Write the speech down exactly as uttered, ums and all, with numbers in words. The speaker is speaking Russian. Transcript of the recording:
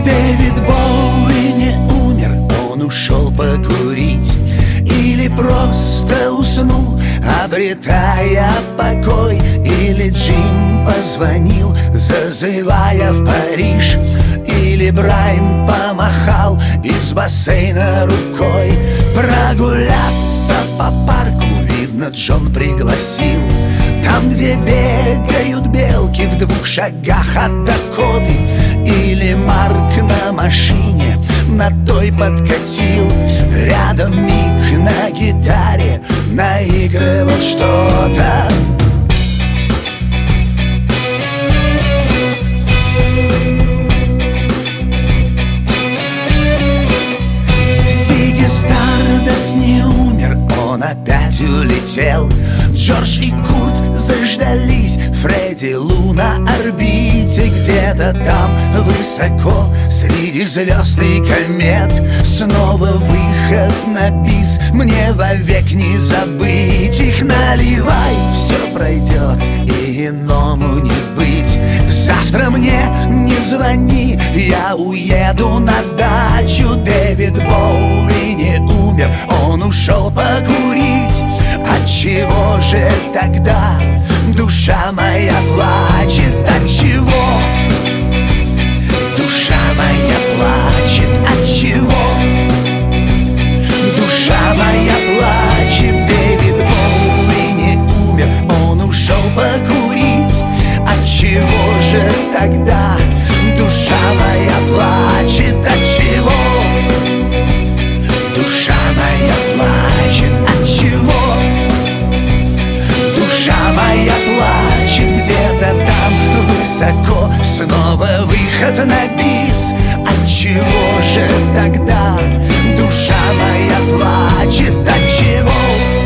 Дэвид Боуи не умер, он ушел покурить или просто уснул, обретая покой. Или Джим позвонил, зазывая в Париж, или Брайан помахал из бассейна рукой. Прогуляться по парку, видно, Джон пригласил. Там, где бегают белки в двух шагах от Дакоты. Или Марк на машине на той подкатил. Рядом Мик на гитаре наигрывал что-то. Зигги Стардост не умер, он опять улетел. Джордж и Курт заждались, Фредди Лу на орбите. Где-то там высоко, среди звезд и комет, снова выход на бис, мне вовек не забыть их. Наливай, все пройдет, и иному не быть. Завтра мне не звони, я уеду на дачу. Дэвид Боуи не умер, он ушел покурить. Отчего же тогда душа моя плачет? Отчего душа моя плачет? Отчего душа моя плачет? Дэвид Боуи не умер, он ушел покурить. Отчего же тогда душа моя плачет? Отчего душа моя плачет? Отчего душа моя плачет? Где-то там высоко, снова выход на бис. Отчего же тогда душа моя плачет? Отчего